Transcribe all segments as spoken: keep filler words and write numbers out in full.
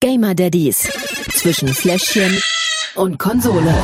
Gamer Daddies zwischen Fläschchen und Konsole.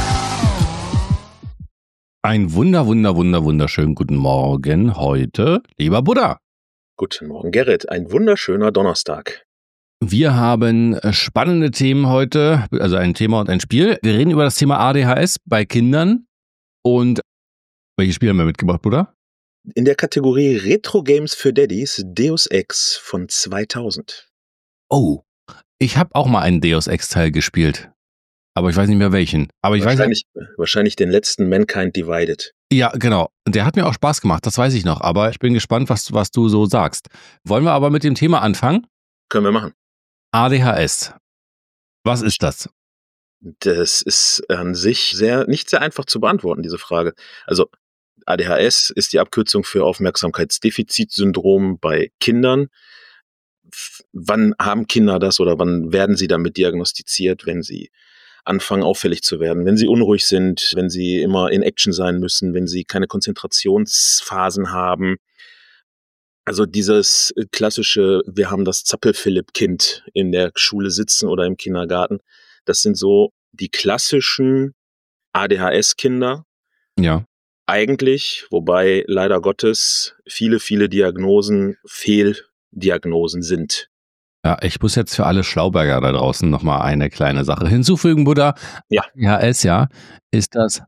Ein wunder, wunder, wunder, wunderschönen guten Morgen heute, lieber Buddha. Guten Morgen, Gerrit. Ein wunderschöner Donnerstag. Wir haben spannende Themen heute, also ein Thema und ein Spiel. Wir reden über das Thema A D H S bei Kindern. Und welches Spiel haben wir mitgebracht, Buddha? In der Kategorie Retro Games für Daddies Deus Ex von zweitausend. Oh, ich habe auch mal einen Deus Ex-Teil gespielt. Aber ich weiß nicht mehr welchen. Aber ich wahrscheinlich, weiß, wahrscheinlich den letzten Mankind Divided. Ja, genau. Der hat mir auch Spaß gemacht, das weiß ich noch. Aber ich bin gespannt, was, was du so sagst. Wollen wir aber mit dem Thema anfangen? Können wir machen. A D H S. Was ist das? Das ist an sich sehr nicht sehr einfach zu beantworten, diese Frage. Also A D H S ist die Abkürzung für Aufmerksamkeitsdefizitsyndrom bei Kindern. Wann haben Kinder das oder wann werden sie damit diagnostiziert, wenn sie anfangen auffällig zu werden, wenn sie unruhig sind, wenn sie immer in Action sein müssen, wenn sie keine Konzentrationsphasen haben. Also dieses klassische, wir haben das Zappel-Philipp-Kind in der Schule sitzen oder im Kindergarten, das sind so die klassischen A D H S-Kinder. Ja. Eigentlich, wobei leider Gottes viele, viele Diagnosen Fehldiagnosen sind. Ja, ich muss jetzt für alle Schlauberger da draußen nochmal eine kleine Sache hinzufügen, Buddha. Ja. A D H S, ja, ist das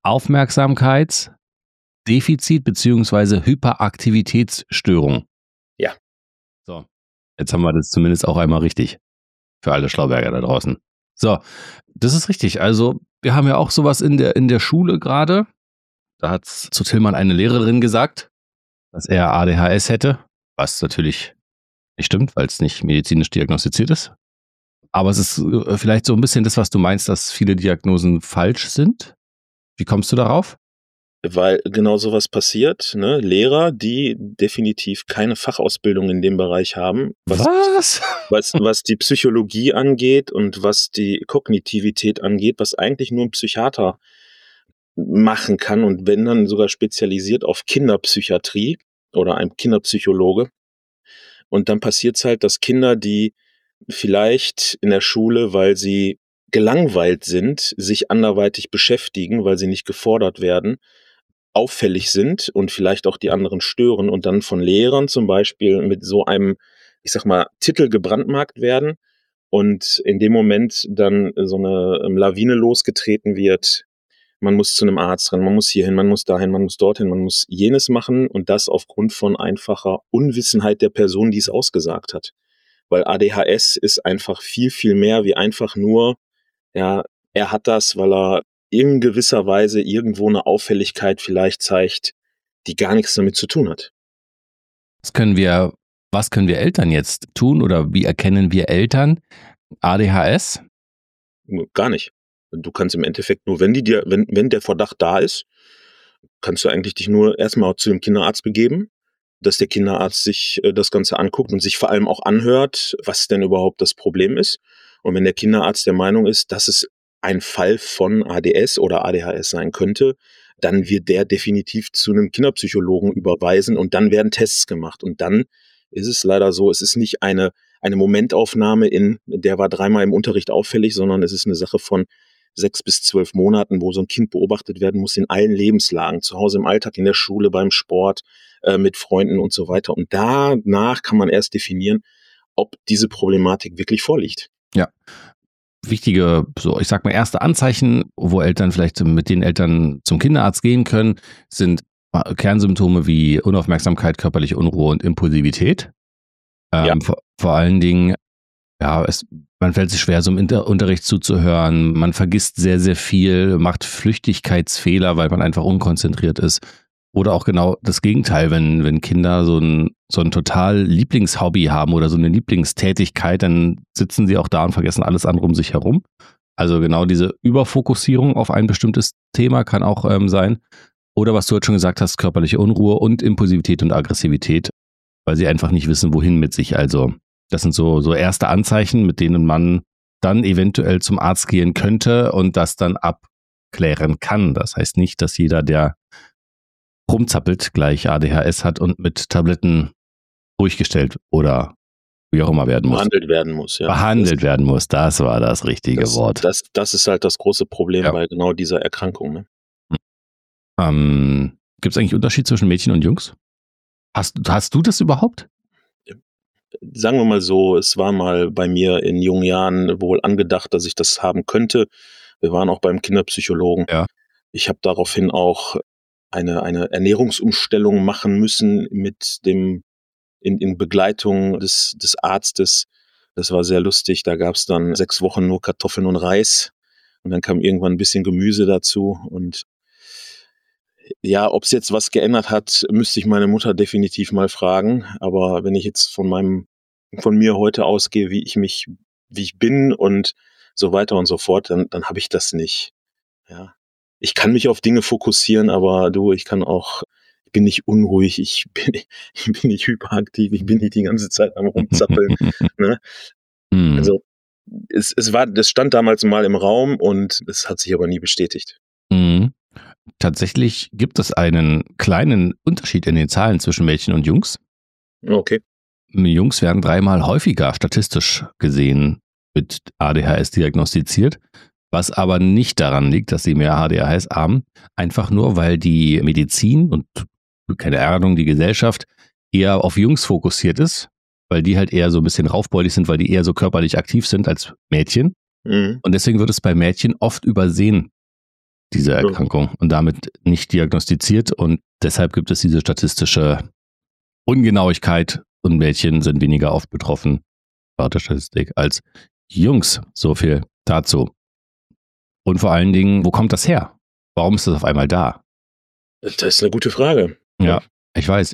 Aufmerksamkeitsdefizit bzw. Hyperaktivitätsstörung. Ja. So, jetzt haben wir das zumindest auch einmal richtig für alle Schlauberger da draußen. So, das ist richtig. Also wir haben ja auch sowas in der, in der Schule gerade. Da hat zu Tillmann eine Lehrerin gesagt, dass er A D H S hätte, was natürlich nicht stimmt, weil es nicht medizinisch diagnostiziert ist. Aber es ist vielleicht so ein bisschen das, was du meinst, dass viele Diagnosen falsch sind. Wie kommst du darauf? Weil genau sowas passiert, ne? Lehrer, die definitiv keine Fachausbildung in dem Bereich haben, was, was? was, was die Psychologie angeht und was die Kognitivität angeht, was eigentlich nur ein Psychiater machen kann und wenn dann sogar spezialisiert auf Kinderpsychiatrie oder ein Kinderpsychologe. Und dann passiert es halt, dass Kinder, die vielleicht in der Schule, weil sie gelangweilt sind, sich anderweitig beschäftigen, weil sie nicht gefordert werden, auffällig sind und vielleicht auch die anderen stören und dann von Lehrern zum Beispiel mit so einem, ich sag mal, Titel gebrandmarkt werden und in dem Moment dann so eine Lawine losgetreten wird. Man muss zu einem Arzt rennen, man muss hierhin, man muss dahin, man muss dorthin, man muss jenes machen und das aufgrund von einfacher Unwissenheit der Person, die es ausgesagt hat. Weil A D H S ist einfach viel, viel mehr wie einfach nur, ja, er hat das, weil er in gewisser Weise irgendwo eine Auffälligkeit vielleicht zeigt, die gar nichts damit zu tun hat. Was können wir, was können wir Eltern jetzt tun oder wie erkennen wir Eltern A D H S? Gar nicht. Du kannst im Endeffekt nur, wenn die dir, wenn, wenn der Verdacht da ist, kannst du eigentlich dich nur erstmal zu dem Kinderarzt begeben, dass der Kinderarzt sich äh, das Ganze anguckt und sich vor allem auch anhört, was denn überhaupt das Problem ist. Und wenn der Kinderarzt der Meinung ist, dass es ein Fall von A D S oder A D H S sein könnte, dann wird der definitiv zu einem Kinderpsychologen überweisen und dann werden Tests gemacht. Und dann ist es leider so, es ist nicht eine, eine Momentaufnahme in, der war dreimal im Unterricht auffällig, sondern es ist eine Sache von sechs bis zwölf Monaten, wo so ein Kind beobachtet werden muss in allen Lebenslagen, zu Hause im Alltag, in der Schule, beim Sport, äh, mit Freunden und so weiter. Und danach kann man erst definieren, ob diese Problematik wirklich vorliegt. Ja. Wichtige, so ich sag mal, erste Anzeichen, wo Eltern vielleicht mit den Eltern zum Kinderarzt gehen können, sind Kernsymptome wie Unaufmerksamkeit, körperliche Unruhe und Impulsivität. Ähm, Ja. vor, vor allen Dingen, ja, es, man fällt sich schwer, so im Inter- Unterricht zuzuhören, man vergisst sehr, sehr viel, macht Flüchtigkeitsfehler, weil man einfach unkonzentriert ist. Oder auch genau das Gegenteil, wenn, wenn Kinder so ein, so ein total Lieblingshobby haben oder so eine Lieblingstätigkeit, dann sitzen sie auch da und vergessen alles andere um sich herum. Also genau diese Überfokussierung auf ein bestimmtes Thema kann auch ähm, sein. Oder was du jetzt schon gesagt hast, körperliche Unruhe und Impulsivität und Aggressivität, weil sie einfach nicht wissen, wohin mit sich. Also das sind so, so erste Anzeichen, mit denen man dann eventuell zum Arzt gehen könnte und das dann abklären kann. Das heißt nicht, dass jeder, der rumzappelt, gleich A D H S hat und mit Tabletten ruhig gestellt oder wie auch immer werden muss. Behandelt werden muss, ja. Behandelt das, werden muss, das war das richtige das, Wort. Das, das ist halt das große Problem Ja. bei genau dieser Erkrankung. Ne? Ähm, Gibt es eigentlich Unterschied zwischen Mädchen und Jungs? Hast, hast du das überhaupt? Sagen wir mal so, es war mal bei mir in jungen Jahren wohl angedacht, dass ich das haben könnte. Wir waren auch beim Kinderpsychologen. Ja. Ich habe daraufhin auch eine, eine Ernährungsumstellung machen müssen mit dem in, in Begleitung des, des Arztes. Das war sehr lustig. Da gab es dann sechs Wochen nur Kartoffeln und Reis. Und dann kam irgendwann ein bisschen Gemüse dazu. Und ja, ob es jetzt was geändert hat, müsste ich meine Mutter definitiv mal fragen. Aber wenn ich jetzt von meinem, von mir heute ausgehe, wie ich mich, wie ich bin und so weiter und so fort, dann, dann habe ich das nicht. Ja. Ich kann mich auf Dinge fokussieren, aber du, ich kann auch, ich bin nicht unruhig, ich bin, ich bin nicht hyperaktiv, ich bin nicht die ganze Zeit am Rumzappeln. Ne? Hm. Also es, es war, das stand damals mal im Raum und es hat sich aber nie bestätigt. Mhm. Tatsächlich gibt es einen kleinen Unterschied in den Zahlen zwischen Mädchen und Jungs. Okay. Jungs werden dreimal häufiger statistisch gesehen mit A D H S diagnostiziert, was aber nicht daran liegt, dass sie mehr A D H S haben, einfach nur, weil die Medizin und, keine Ahnung, die Gesellschaft eher auf Jungs fokussiert ist, weil die halt eher so ein bisschen raufbeulig sind, weil die eher so körperlich aktiv sind als Mädchen. Mhm. Und deswegen wird es bei Mädchen oft übersehen, diese Erkrankung, und damit nicht diagnostiziert. Und deshalb gibt es diese statistische Ungenauigkeit und Mädchen sind weniger oft betroffen, laut der Statistik, als Jungs. So viel dazu. Und vor allen Dingen, wo kommt das her? Warum ist das auf einmal da? Das ist eine gute Frage. Ja, ich weiß.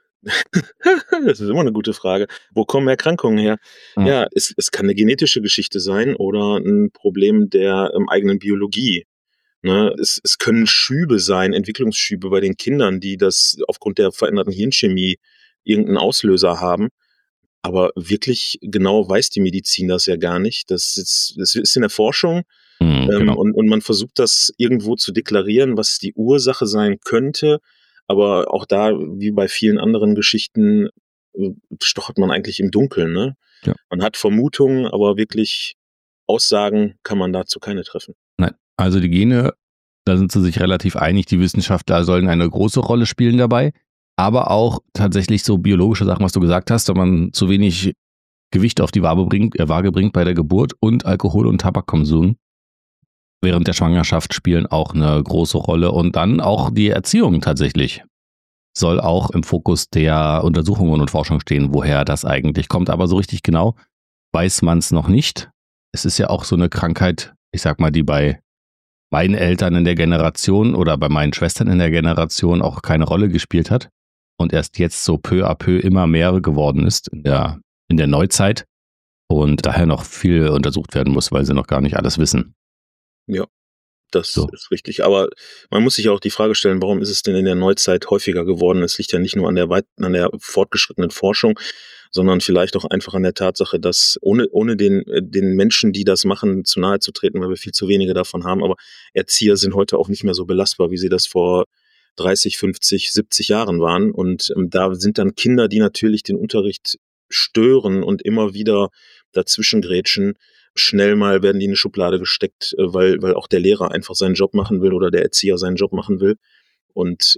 Das ist immer eine gute Frage. Wo kommen Erkrankungen her? Ja. Ja, es, es kann eine genetische Geschichte sein oder ein Problem der ähm, eigenen Biologie. Ne? Es, es können Schübe sein, Entwicklungsschübe bei den Kindern, die das aufgrund der veränderten Hirnchemie irgendeinen Auslöser haben. Aber wirklich genau weiß die Medizin das ja gar nicht. Das ist, das ist in der Forschung. Hm, Ähm, genau. und, und man versucht das irgendwo zu deklarieren, was die Ursache sein könnte. Aber auch da, wie bei vielen anderen Geschichten, äh, stochert man eigentlich im Dunkeln. Ne? Ja. Man hat Vermutungen, aber wirklich Aussagen kann man dazu keine treffen. Nein, also die Gene, da sind sie sich relativ einig, die Wissenschaftler sollen eine große Rolle spielen dabei. Aber auch tatsächlich so biologische Sachen, was du gesagt hast, wenn man zu wenig Gewicht auf die Waage bringt, äh, Waage bringt bei der Geburt und Alkohol- und Tabakkonsum während der Schwangerschaft spielen auch eine große Rolle. Und dann auch die Erziehung tatsächlich soll auch im Fokus der Untersuchungen und Forschung stehen, woher das eigentlich kommt. Aber so richtig genau weiß man es noch nicht. Es ist ja auch so eine Krankheit, ich sag mal, die bei meinen Eltern in der Generation oder bei meinen Schwestern in der Generation auch keine Rolle gespielt hat und erst jetzt so peu à peu immer mehr geworden ist in der, in der Neuzeit und daher noch viel untersucht werden muss, weil sie noch gar nicht alles wissen. Ja, das So. ist richtig. Aber man muss sich ja auch die Frage stellen, warum ist es denn in der Neuzeit häufiger geworden? Es liegt ja nicht nur an der, weit, an der fortgeschrittenen Forschung, sondern vielleicht auch einfach an der Tatsache, dass ohne, ohne den, den Menschen, die das machen, zu nahe zu treten, weil wir viel zu wenige davon haben. Aber Erzieher sind heute auch nicht mehr so belastbar, wie sie das vor dreißig, fünfzig, siebzig Jahren waren. Und ähm, da sind dann Kinder, die natürlich den Unterricht stören und immer wieder dazwischengrätschen. Schnell mal werden die in eine Schublade gesteckt, weil, weil auch der Lehrer einfach seinen Job machen will oder der Erzieher seinen Job machen will. Und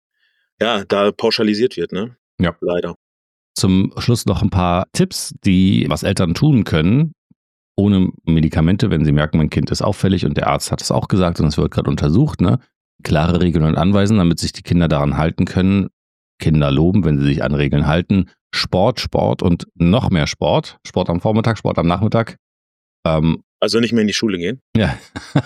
ja, da pauschalisiert wird, ne? Ja. Leider. Zum Schluss noch ein paar Tipps, die was Eltern tun können, ohne Medikamente, wenn sie merken, mein Kind ist auffällig und der Arzt hat es auch gesagt und es wird gerade untersucht, ne? Klare Regeln und Anweisen, damit sich die Kinder daran halten können. Kinder loben, wenn sie sich an Regeln halten. Sport, Sport und noch mehr Sport. Sport am Vormittag, Sport am Nachmittag. Ähm, Also nicht mehr in die Schule gehen. ja,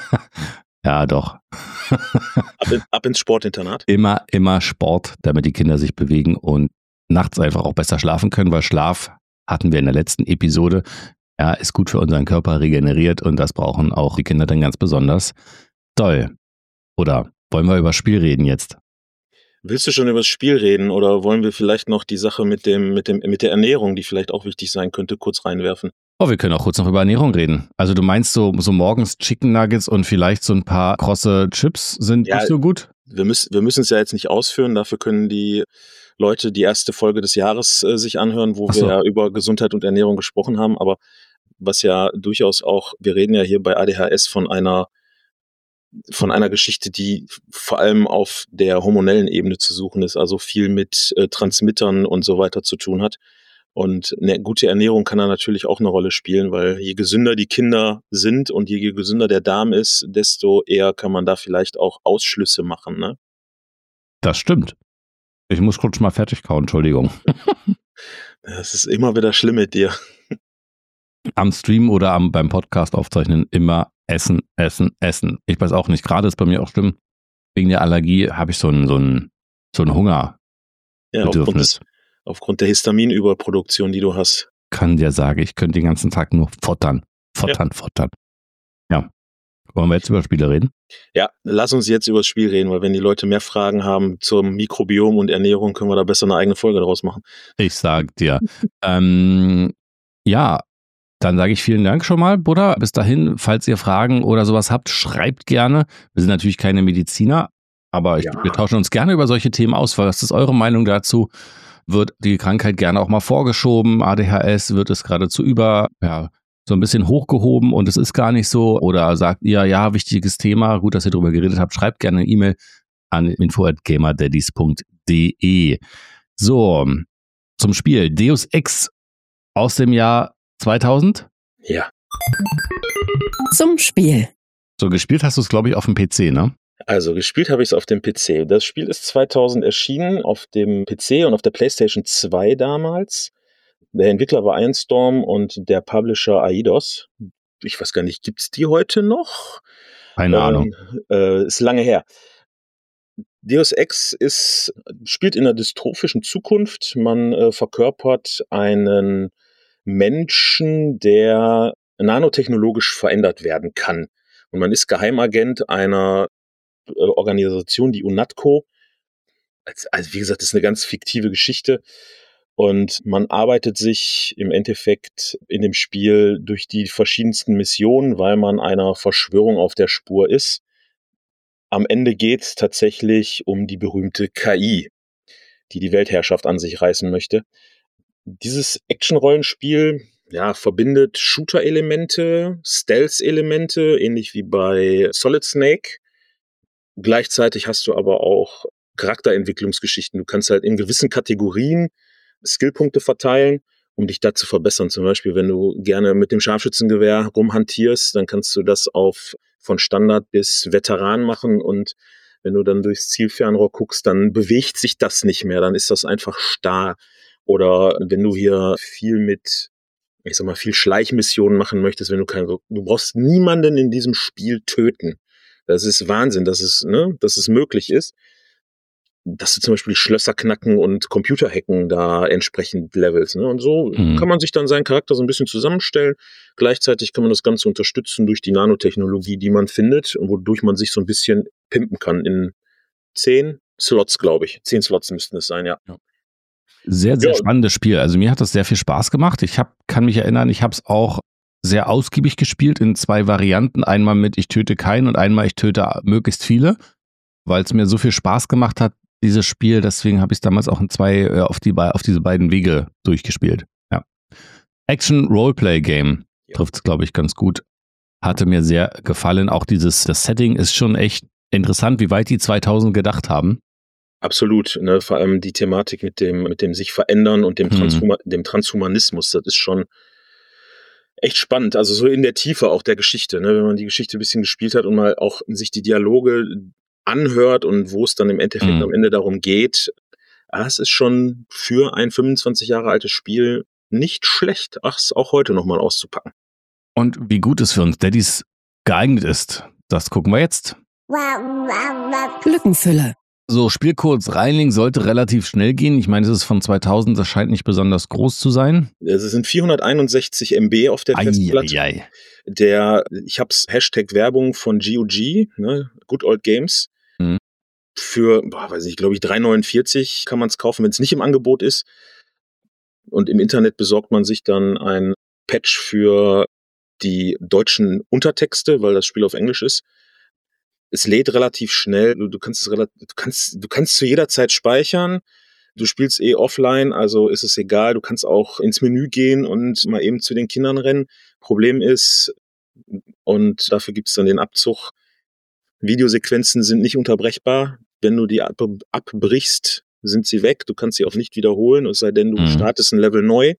ja doch. Ab, in, ab ins Sportinternat. Immer, immer Sport, damit die Kinder sich bewegen und nachts einfach auch besser schlafen können, weil Schlaf hatten wir in der letzten Episode. Ja, ist gut für unseren Körper, regeneriert und das brauchen auch die Kinder dann ganz besonders doll. Oder wollen wir über Spiel reden jetzt? Willst du schon über das Spiel reden oder wollen wir vielleicht noch die Sache mit dem, mit dem, mit der Ernährung, die vielleicht auch wichtig sein könnte, kurz reinwerfen? Oh, wir können auch kurz noch über Ernährung reden. Also du meinst so, so morgens Chicken Nuggets und vielleicht so ein paar krosse Chips sind Ja, nicht so gut? Wir müssen, wir müssen es ja jetzt nicht ausführen, dafür können die Leute die erste Folge des Jahres äh, sich anhören, wo Ach so. wir ja über Gesundheit und Ernährung gesprochen haben. Aber was ja durchaus auch, wir reden ja hier bei A D H S von einer von einer Geschichte, die vor allem auf der hormonellen Ebene zu suchen ist, also viel mit äh, Transmittern und so weiter zu tun hat. Und eine gute Ernährung kann da natürlich auch eine Rolle spielen, weil je gesünder die Kinder sind und je gesünder der Darm ist, desto eher kann man da vielleicht auch Ausschlüsse machen, ne? Das stimmt. Ich muss kurz mal fertig kauen, Entschuldigung. Das ist immer wieder schlimm mit dir. Am Stream oder am, beim Podcast aufzeichnen immer essen, essen, essen. Ich weiß auch nicht, gerade ist bei mir auch schlimm, wegen der Allergie habe ich so ein, so ein, so ein Hunger. Ja, aufgrund, Bedürfnis. des, aufgrund der Histaminüberproduktion, die du hast. Kann dir sagen, ich könnte den ganzen Tag nur futtern, futtern, futtern. Ja. Wollen wir jetzt über Spiele reden? Ja, lass uns jetzt über das Spiel reden, weil wenn die Leute mehr Fragen haben zum Mikrobiom und Ernährung, können wir da besser eine eigene Folge daraus machen. Ich sag dir. ähm, ja, dann sage ich vielen Dank schon mal, Buddha. Bis dahin, falls ihr Fragen oder sowas habt, schreibt gerne. Wir sind natürlich keine Mediziner, aber ich, Ja. wir tauschen uns gerne über solche Themen aus. Was ist eure Meinung dazu? Wird die Krankheit gerne auch mal vorgeschoben? A D H S wird es geradezu über, ja, so ein bisschen hochgehoben und es ist gar nicht so? Oder sagt ihr, ja, wichtiges Thema, gut, dass ihr darüber geredet habt, schreibt gerne eine E-Mail an info at gamerdaddies punkt de. So, zum Spiel. Deus Ex aus dem Jahr zweitausend? Ja. Zum Spiel. So, gespielt hast du es, glaube ich, auf dem P C, ne? Also gespielt habe ich es auf dem P C. Das Spiel ist zweitausend erschienen auf dem P C und auf der PlayStation zwei damals. Der Entwickler war Ironstorm und der Publisher Eidos. Ich weiß gar nicht, gibt es die heute noch? Keine ähm, Ahnung. Äh, ist lange her. Deus Ex ist, spielt in einer dystopischen Zukunft. Man äh, verkörpert einen Menschen, der nanotechnologisch verändert werden kann. Und man ist Geheimagent einer äh, Organisation, die UNATCO. Also, also wie gesagt, das ist eine ganz fiktive Geschichte. Und man arbeitet sich im Endeffekt in dem Spiel durch die verschiedensten Missionen, weil man einer Verschwörung auf der Spur ist. Am Ende geht es tatsächlich um die berühmte K I, die die Weltherrschaft an sich reißen möchte. Dieses Action-Rollenspiel, ja, verbindet Shooter-Elemente, Stealth-Elemente, ähnlich wie bei Solid Snake. Gleichzeitig hast du aber auch Charakterentwicklungsgeschichten. Du kannst halt in gewissen Kategorien Skillpunkte verteilen, um dich da zu verbessern. Zum Beispiel, wenn du gerne mit dem Scharfschützengewehr rumhantierst, dann kannst du das auf von Standard bis Veteran machen und wenn du dann durchs Zielfernrohr guckst, dann bewegt sich das nicht mehr, dann ist das einfach starr. Oder wenn du hier viel mit, ich sag mal, viel Schleichmissionen machen möchtest, wenn du kein, du brauchst niemanden in diesem Spiel töten. Das ist Wahnsinn, dass es, ne, dass es möglich ist, dass du zum Beispiel Schlösser knacken und Computer hacken da entsprechend levels. Ne? Und so Mhm. kann man sich dann seinen Charakter so ein bisschen zusammenstellen. Gleichzeitig kann man das Ganze unterstützen durch die Nanotechnologie, die man findet, wodurch man sich so ein bisschen pimpen kann in zehn Slots, glaube ich. Zehn Slots müssten es sein, ja. Sehr, sehr Ja. spannendes Spiel. Also mir hat das sehr viel Spaß gemacht. Ich hab, kann mich erinnern, ich habe es auch sehr ausgiebig gespielt in zwei Varianten. Einmal mit ich töte keinen und einmal ich töte möglichst viele, weil es mir so viel Spaß gemacht hat, dieses Spiel. Deswegen habe ich es damals auch in zwei äh, auf, die, auf diese beiden Wege durchgespielt. Ja. Action-Roleplay-Game Ja. trifft es, glaube ich, ganz gut. Hatte mir sehr gefallen. Auch dieses, das Setting ist schon echt interessant, wie weit die zweitausend gedacht haben. Absolut, ne? Vor allem die Thematik mit dem, mit dem sich verändern und dem, Mhm. Transhuma- dem Transhumanismus, das ist schon echt spannend. Also so in der Tiefe auch der Geschichte, ne? Wenn man die Geschichte ein bisschen gespielt hat und mal auch sich die Dialoge anhört und wo es dann im Endeffekt Mhm. am Ende darum geht, das ist schon für ein fünfundzwanzig Jahre altes Spiel nicht schlecht, ach, es auch heute nochmal auszupacken. Und wie gut es für uns Daddys geeignet ist, das gucken wir jetzt. Lückenfüller. So, Spielcodes Reinling sollte relativ schnell gehen. Ich meine, es ist von zweitausend, das scheint nicht besonders groß zu sein. Es sind vierhunderteinundsechzig Megabyte auf der Festplatte. Ei, ei, ei. Der, ich hab's Hashtag Werbung von G O G, ne, Good Old Games. Mhm. Für, boah, weiß ich, glaube ich, drei neunundvierzig kann man es kaufen, wenn es nicht im Angebot ist. Und im Internet besorgt man sich dann ein Patch für die deutschen Untertexte, weil das Spiel auf Englisch ist. Es lädt relativ schnell, du, du kannst es relativ, du kannst, du kannst zu jeder Zeit speichern. Du spielst eh offline, also ist es egal. Du kannst auch ins Menü gehen und mal eben zu den Kindern rennen. Problem ist, und dafür gibt es dann den Abzug, Videosequenzen sind nicht unterbrechbar. Wenn du die ab abbrichst, sind sie weg. Du kannst sie auch nicht wiederholen, es sei denn, du Mhm. startest ein Level neu.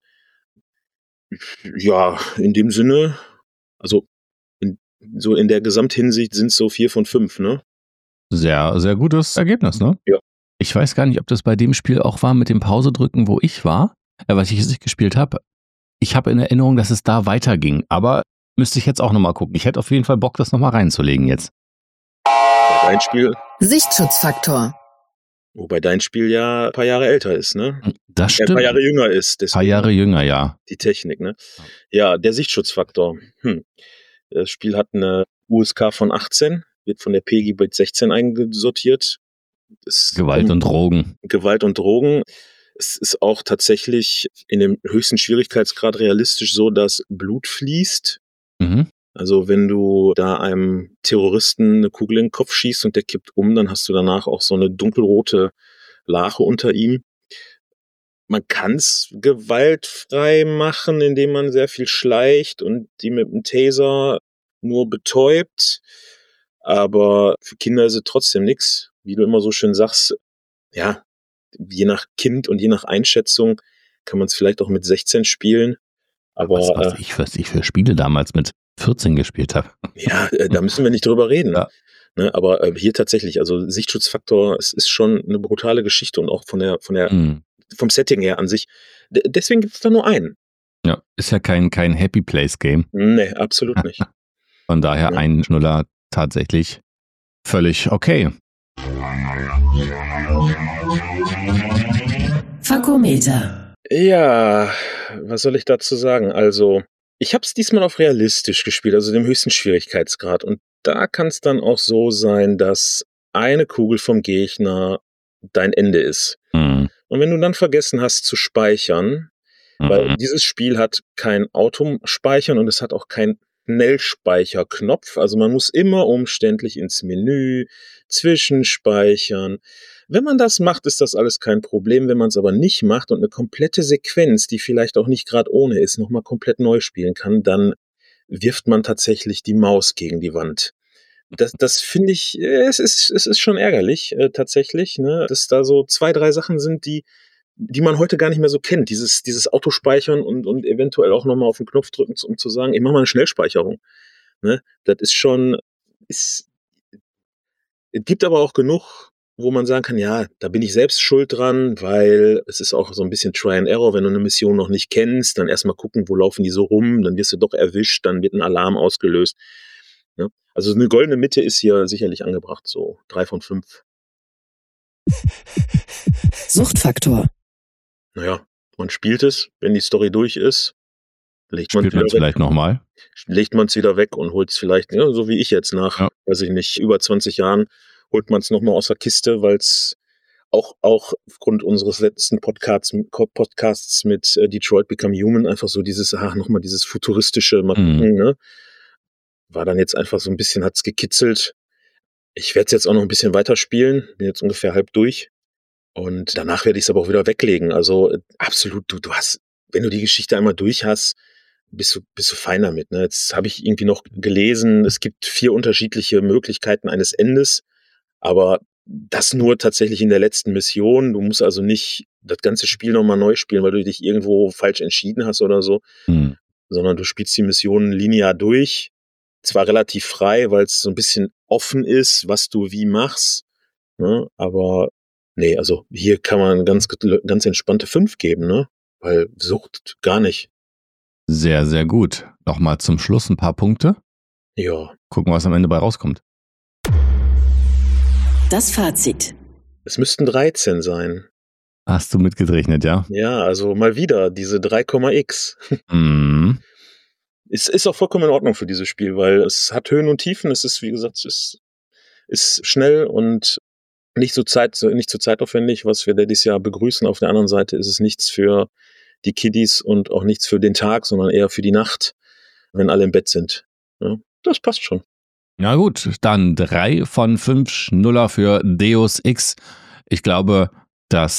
Ja, in dem Sinne, also in, so in der Gesamthinsicht sind es so vier von fünf, ne? Sehr, sehr gutes Ergebnis, ne? Ja. Ich weiß gar nicht, ob das bei dem Spiel auch war mit dem Pause-Drücken, wo ich war, äh, was ich jetzt nicht gespielt habe. Ich habe in Erinnerung, dass es da weiterging, aber müsste ich jetzt auch nochmal gucken. Ich hätte auf jeden Fall Bock, das nochmal reinzulegen jetzt. Bei dein Spiel, Sichtschutzfaktor. wobei dein Spiel ja ein paar Jahre älter ist, ne? Das Ja, ein stimmt. paar Jahre jünger ist, Ein deswegen paar Jahre jünger, ja. die Technik, ne? Ja, der Sichtschutzfaktor. Hm. Das Spiel hat eine U S K von achtzehn, wird von der P G B sechzehn eingesortiert. Es Gewalt und Drogen. Gewalt und Drogen. Es ist auch tatsächlich in dem höchsten Schwierigkeitsgrad realistisch so, dass Blut fließt. Mhm. Also wenn du da einem Terroristen eine Kugel in den Kopf schießt und der kippt um, dann hast du danach auch so eine dunkelrote Lache unter ihm. Man kann es gewaltfrei machen, indem man sehr viel schleicht und die mit dem Taser nur betäubt. Aber für Kinder ist es trotzdem nix. Wie du immer so schön sagst, ja, je nach Kind und je nach Einschätzung kann man es vielleicht auch mit sechzehn spielen. Aber was, was, äh, ich, was ich für Spiele damals mit vierzehn gespielt habe. ja, äh, da müssen wir nicht drüber reden. Ja. Ne, aber äh, hier tatsächlich, also Sichtschutzfaktor, es ist schon eine brutale Geschichte und auch von der, von der, Mhm. vom Setting her an sich. D deswegen gibt es da nur einen. Ja, ist ja kein, kein Happy Place Game. Nee, absolut nicht. Von daher Ja. ein Schnuller tatsächlich völlig okay. Fakometer. Ja, was soll ich dazu sagen? Also, ich habe es diesmal auf realistisch gespielt, also dem höchsten Schwierigkeitsgrad. Und da kann es dann auch so sein, dass eine Kugel vom Gegner dein Ende ist. Mhm. Und wenn du dann vergessen hast zu speichern, weil Mhm. dieses Spiel hat kein Autospeichern und es hat auch keinen Schnellspeicherknopf. Also man muss immer umständlich ins Menü, zwischenspeichern. Wenn man das macht, ist das alles kein Problem. Wenn man es aber nicht macht und eine komplette Sequenz, die vielleicht auch nicht gerade ohne ist, nochmal komplett neu spielen kann, dann wirft man tatsächlich die Maus gegen die Wand. Das, das finde ich, äh, es ist, es ist schon ärgerlich, äh, tatsächlich, ne, dass da so zwei, drei Sachen sind, die, die man heute gar nicht mehr so kennt. Dieses, dieses Autospeichern und, und eventuell auch nochmal auf den Knopf drücken, um zu sagen, ich mache mal eine Schnellspeicherung. Ne? Das ist schon, ist, es gibt aber auch genug, wo man sagen kann, ja, da bin ich selbst schuld dran, weil es ist auch so ein bisschen Try and Error, wenn du eine Mission noch nicht kennst, dann erstmal gucken, wo laufen die so rum, dann wirst du doch erwischt, dann wird ein Alarm ausgelöst. Ne? Also eine goldene Mitte ist hier sicherlich angebracht, so drei von fünf. Suchtfaktor. Naja, man spielt es, wenn die Story durch ist, legt man es Spielt man wieder es weg. vielleicht nochmal? Legt man es wieder weg und holt es vielleicht, ja, so wie ich jetzt nach, Ja. weiß ich nicht, über zwanzig Jahren, holt man es nochmal aus der Kiste, weil es auch, auch aufgrund unseres letzten Podcasts, Podcasts mit äh, Detroit Become Human einfach so dieses, ach, nochmal dieses futuristische, mal Mhm. gucken, ne? War dann jetzt einfach so ein bisschen, hat's gekitzelt. Ich werde es jetzt auch noch ein bisschen weiterspielen, bin jetzt ungefähr halb durch. Und danach werde ich es aber auch wieder weglegen. Also äh, absolut, du, du hast, wenn du die Geschichte einmal durch hast, bist du, bist du fein damit. Ne? Jetzt habe ich irgendwie noch gelesen, es gibt vier unterschiedliche Möglichkeiten eines Endes, aber das nur tatsächlich in der letzten Mission. Du musst also nicht das ganze Spiel nochmal neu spielen, weil du dich irgendwo falsch entschieden hast oder so, Mhm. sondern du spielst die Missionen linear durch. Zwar relativ frei, weil es so ein bisschen offen ist, was du wie machst, ne? Aber nee, also hier kann man ganz, ganz entspannte fünf geben, ne? Weil Sucht gar nicht. Sehr, sehr gut. Nochmal zum Schluss ein paar Punkte. Ja, Gucken, was am Ende bei rauskommt. Das Fazit. es müssten dreizehn sein. Hast du mitgerechnet, ja? Ja, also mal wieder diese drei Komma x. Mhm. Es ist auch vollkommen in Ordnung für dieses Spiel, weil es hat Höhen und Tiefen. Es ist, wie gesagt, es ist, ist schnell und nicht so zeit, nicht so zeitaufwendig, was wir dieses Jahr begrüßen. Auf der anderen Seite ist es nichts für die Kiddies und auch nichts für den Tag, sondern eher für die Nacht, wenn alle im Bett sind. Ja, das passt schon. Na gut, dann drei von fünf Schnuller für Deus Ex. Ich glaube, das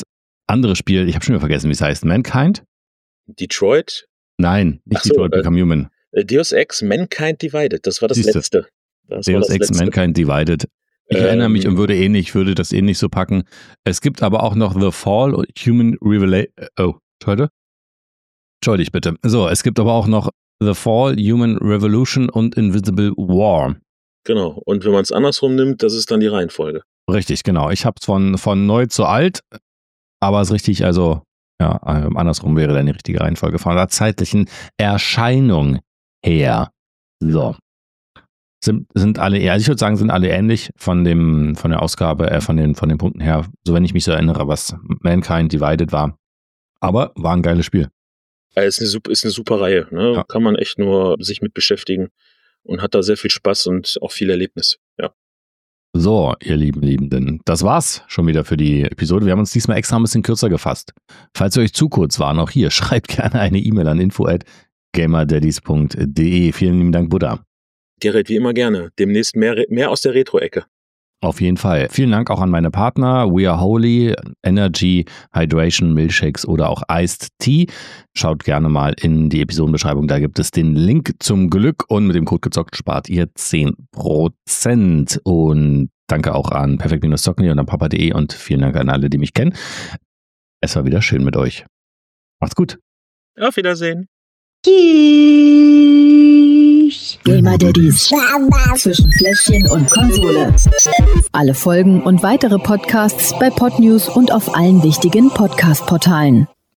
andere Spiel, ich habe schon wieder vergessen, wie es heißt. Mankind? Detroit? Nein, nicht so, Detroit Become äh, Human. Deus Ex Mankind Divided, das war das Siehste. letzte. Das Deus war das Ex letzte. Mankind Divided. Ich ähm, erinnere mich und würde ähnlich, würde das ähnlich so packen. Es gibt aber auch noch The Fall, Human Revelation. Oh, heute? Entschuldigt bitte. So, es gibt aber auch noch The Fall, Human Revolution und Invisible War. Genau, und wenn man es andersrum nimmt, das ist dann die Reihenfolge. Richtig, genau. Ich habe es von, von neu zu alt, aber es ist richtig, also ja, andersrum wäre dann die richtige Reihenfolge von der zeitlichen Erscheinung her. So. Sind, sind alle, also ich würde sagen, sind alle ähnlich von dem, von der Ausgabe, äh, von den, von den Punkten her, so wenn ich mich so erinnere, was Mankind Divided war. Aber war ein geiles Spiel. Ja, ist, eine, ist eine super Reihe, ne? Ja. Kann man echt nur sich mit beschäftigen und hat da sehr viel Spaß und auch viel Erlebnis, ja. So, ihr lieben Liebenden, das war's schon wieder für die Episode. Wir haben uns diesmal extra ein bisschen kürzer gefasst. Falls ihr euch zu kurz war, noch hier, schreibt gerne eine E-Mail an info at gamerdaddies punkt de. Vielen lieben Dank, Buddha. Gerrit, wie immer gerne. Demnächst mehr, mehr aus der Retro-Ecke. Auf jeden Fall. Vielen Dank auch an meine Partner We Are Holy, Energy, Hydration, Milkshakes oder auch Iced Tea. Schaut gerne mal in die Episodenbeschreibung, da gibt es den Link zum Glück und mit dem Code gezockt spart ihr zehn Prozent. Und danke auch an perfekt-zocken und an papa punkt de und vielen Dank an alle, die mich kennen. Es war wieder schön mit euch. Macht's gut. Auf Wiedersehen. Tschüss. Gamer Daddies zwischen Fläschchen und Konsole. Alle Folgen und weitere Podcasts bei Podnews und auf allen wichtigen Podcast-Portalen.